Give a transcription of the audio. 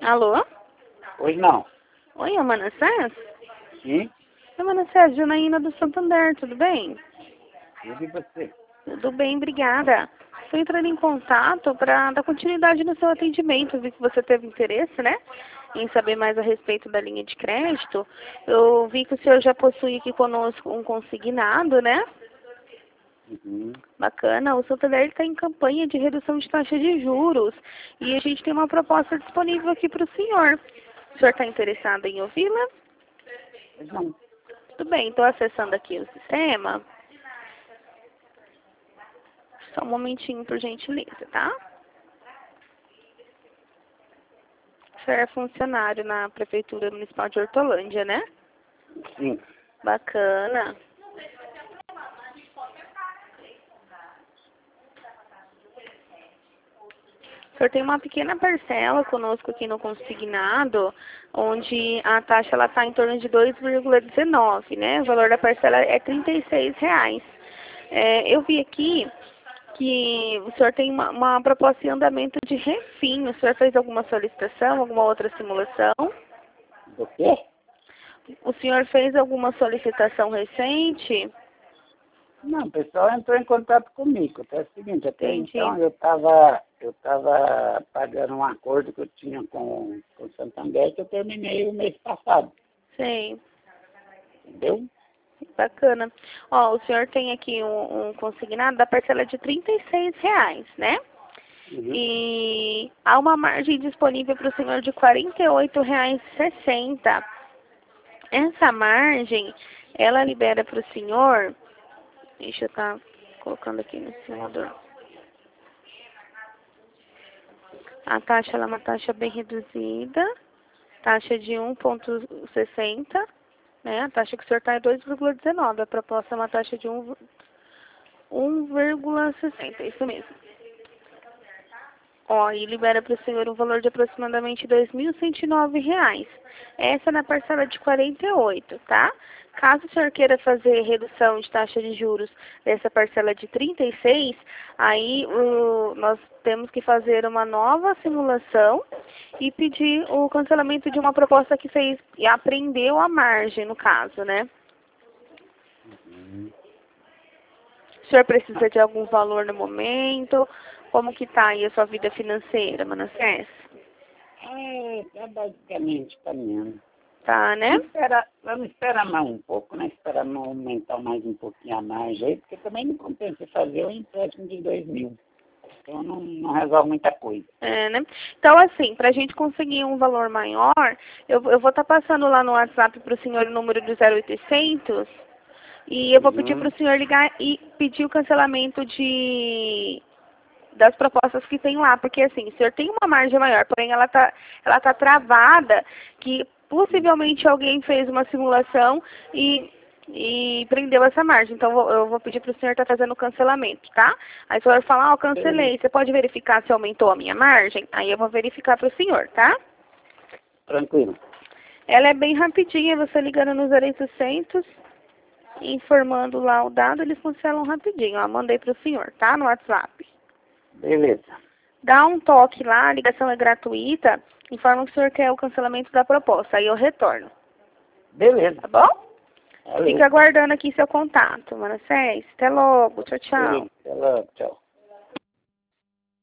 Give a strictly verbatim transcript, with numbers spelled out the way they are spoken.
Alô? Oi, não. Oi, é Manassés? Sim? É Manassés, Janaína do Santander, tudo bem? Eu vi você. Tudo bem, obrigada. Estou entrando em contato para dar continuidade no seu atendimento. Vi que você teve interesse, né, em saber mais a respeito da linha de crédito. Eu vi que o senhor já possui aqui conosco um consignado, né? Uhum. Bacana. O Santander está em campanha de redução de taxa de juros. E a gente tem uma proposta disponível aqui para o senhor. O senhor está interessado em ouvi-la? Pois não. Tudo bem, estou acessando aqui o sistema. Só um momentinho, por gentileza, tá? O senhor é funcionário na Prefeitura Municipal de Hortolândia, né? Sim. Bacana. O senhor tem uma pequena parcela conosco aqui no consignado, onde a taxa está em torno de dois vírgula dezenove, né? O valor da parcela é trinta e seis reais. É, eu vi aqui que o senhor tem uma, uma proposta em andamento de refim. O senhor fez alguma solicitação, alguma outra simulação? Do quê? O senhor fez alguma solicitação recente? Não, o pessoal entrou em contato comigo. É o seguinte, até Entendi. então eu estava eu tava pagando um acordo que eu tinha com, com o Santander que eu terminei o mês passado. Sei. Entendeu? Bacana. Ó, o senhor tem aqui um, um consignado da parcela de trinta e seis reais, né? Uhum. E há uma margem disponível para o senhor de quarenta e oito reais e sessenta centavos. Essa margem, ela libera para o senhor, deixa eu estar colocando aqui no simulador. A taxa ela é uma taxa bem reduzida, taxa de um vírgula sessenta, né? A taxa que o senhor está é dois vírgula dezenove, a proposta é uma taxa de um vírgula sessenta, isso mesmo. Ó, e libera para o senhor um valor de aproximadamente dois mil cento e nove reais. Essa é na parcela de quarenta e oito, tá? Caso o senhor queira fazer redução de taxa de juros dessa parcela de trinta e seis, aí o, nós temos que fazer uma nova simulação e pedir o cancelamento de uma proposta que fez e apreendeu a margem, no caso, né? Uhum. O senhor precisa de algum valor no momento? Como que tá aí a sua vida financeira, Manassés? É, tá basicamente caminhando. Tá, né? Vamos esperar, vamos esperar mais um pouco, né? Esperar não aumentar mais um pouquinho a margem aí, porque também não compensa fazer um empréstimo de dois mil. Então não, não resolve muita coisa. É, né? Então, assim, para a gente conseguir um valor maior, eu, eu vou estar passando lá no WhatsApp para o senhor o número do zero oitocentos e eu vou pedir para Uhum. o senhor ligar e pedir o cancelamento de das propostas que tem lá, porque assim, o senhor tem uma margem maior, porém ela tá, ela tá travada, que possivelmente alguém fez uma simulação e, e prendeu essa margem. Então vou- eu vou pedir para o senhor estar fazendo o cancelamento, tá? Aí o senhor falar, ó, cancelei, você pode verificar se aumentou a minha margem? Aí eu vou verificar para o senhor, tá? Tranquilo. Ela é bem rapidinha, você ligando no zero oitocentos, informando lá o dado, eles cancelam rapidinho, ó, mandei para o senhor, tá? No WhatsApp. Beleza. Dá um toque lá, a ligação é gratuita, informa que o senhor quer o cancelamento da proposta, aí eu retorno, Beleza. tá bom? Valeu. Fica aguardando aqui seu contato, Manassés. Até logo, tchau, tchau. Beleza. Até logo. Tchau.